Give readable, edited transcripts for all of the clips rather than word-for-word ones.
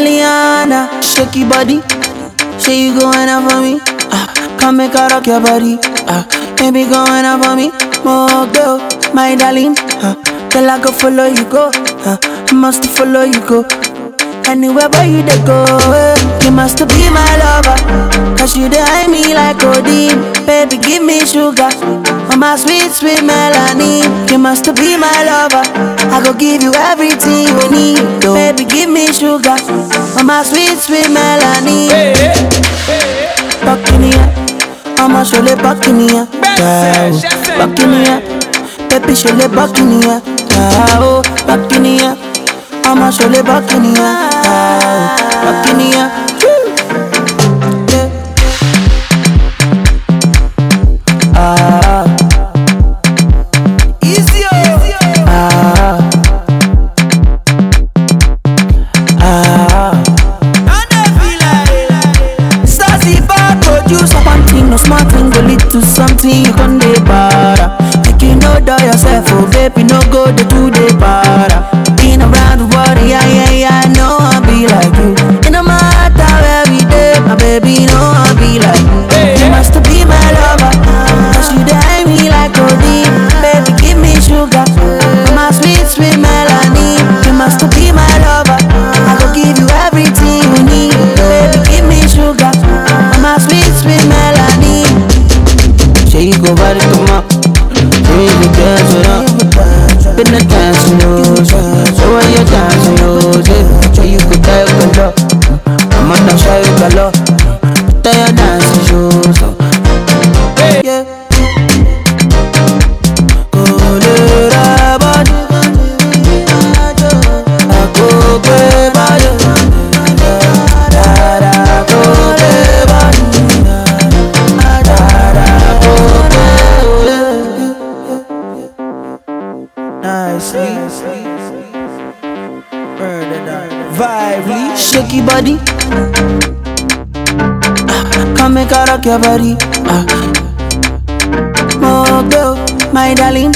Eliana, shake your body. Say you going out for me. Come make her rock your body. Baby going out for me. More girl, my darling. Tell I go follow you go. Must follow you go. Anywhere where you dey go, you must be my lover. Cause you dey hide me like codeine. Baby, give me sugar. Oh, my sweet, sweet melanin. You must be my lover. I go give you everything you need. Baby, give me sugar. Oh, my sweet, sweet melanin. Buccaneer, I'ma show le buccaneer. Buccaneer, baby, show le buccaneer. Oh, buccaneer, I'ma show le buccaneer. Buccaneer. Smart thing go lead to something you can do better. Make you know do yourself, oh baby, no go to the para. Been around the world, yeah, I know I'll be like you. It no matter where we day, my baby, know I'll be like you. You must be my lover, cause you dey me like codeine. Baby, give me sugar, my sweet, sweet melanin. You must be my lover, I go give you everything you need. Baby, give me sugar, my sweet, sweet melanin. Say you go body come up, say you dance it up. Been a dancing yours, so when you dancing yours, say you could tell you love. I'm on the show you love, tell you dancing yours. Yeah. Go to the body, I go play body. Vibely, shake your body. Come make her rock your body. More girl, my darling.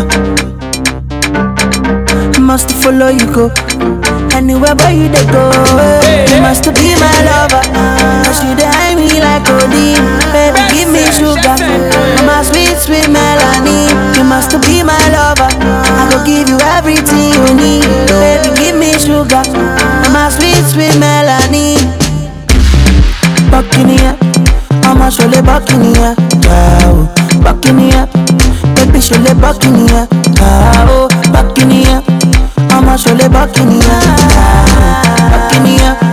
Must follow you go. Anywhere where you dey go, you must be my lover. Cause you dey hide me like codeine. Baby, give me sugar, my sweet, sweet melanin. You must be my lover. I go give you everything you need. Baby, give me sugar, my sweet, sweet melanin. Buccaneer, I'ma show le buccaneer. Buccaneer, baby, show le buccaneer. Oh, buccaneer, I'ma show le buccaneer. Buccaneer.